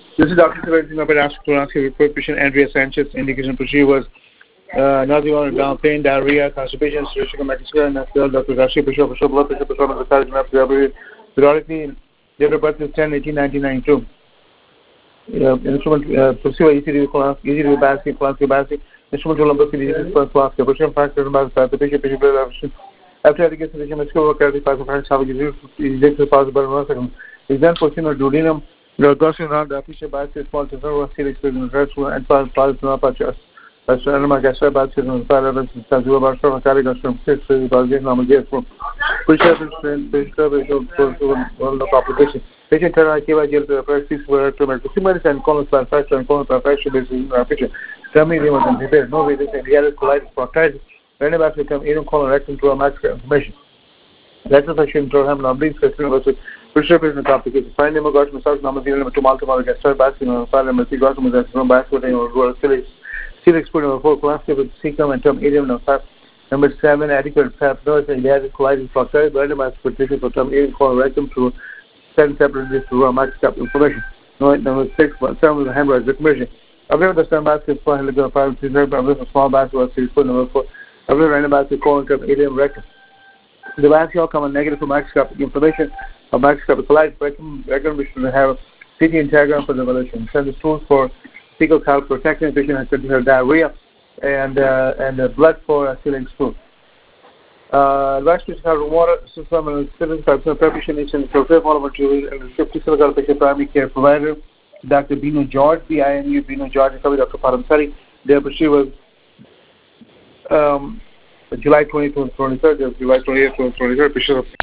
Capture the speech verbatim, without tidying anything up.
This is Doctor Sebastian I've been asked to ask you patient Andrea Sanchez. Indication for she was uh, nausea, abdominal pain, diarrhea, constipation, cirrhosis, and Doctor Rashi Bishop, Bishop, Blood Bishop, Bishop, the Sergeant of the periodically, date of birth is ten eighteen nineteen ninety-two. Uh, instrument, Pursue easy class, easy to basic, class to basic, instrument Olympus, easy first class, the patient factor about the patient, patient, after education, the patient will carry five facts, how you use it possible one second. Is then portion of duodenum, the gaussian around the patient biopsy, small to zero, serious experience, and positive aperture. That's the animal gas about children, parallels, as well as from a carrier from six, the Belgian normal gas from which have been trained, patient for the complication. Patient turn gave a jail to the practice where to make the similar and colon fracture and colon fracture based in our picture. Tell me they want to prepare. No way they say he had a colitis proctitis. When about to come in colon rectum to a maximum information. Rectal section to have numbing system was Bishop is the complication. Find him a got massage number zero to multiple gastroid basking, file and got to the basket or Felix. Felix put number four, class with secum and term idiom number five. Number seven, adequate pap and he had a colitis proctitis, randomized petition for term idiom colon rectum to seven separate to raw microscopic information. No, number six, seven was a hemorrhage recognition. I've the stem basket for helical five, three, a small basket was series foot number four. I've random basket colon term idiom rectum. The biopsy all come on negative for microscopic information of microscopic colitis rectum, rectum which should have C T interrogram for the evaluation. Send the stools for fecal calc protection, patient has continued diarrhea, and uh, and uh, blood for uh, sealing stool. Uh, advice to have water system and citizen preparation is in the process of material and fifty civil patient primary care provider, Doctor Bino George, B I N U Bino George, and Doctor Paramsari. Their procedure was um, July twentieth to twenty-third, July twenty-eighth to twenty-third,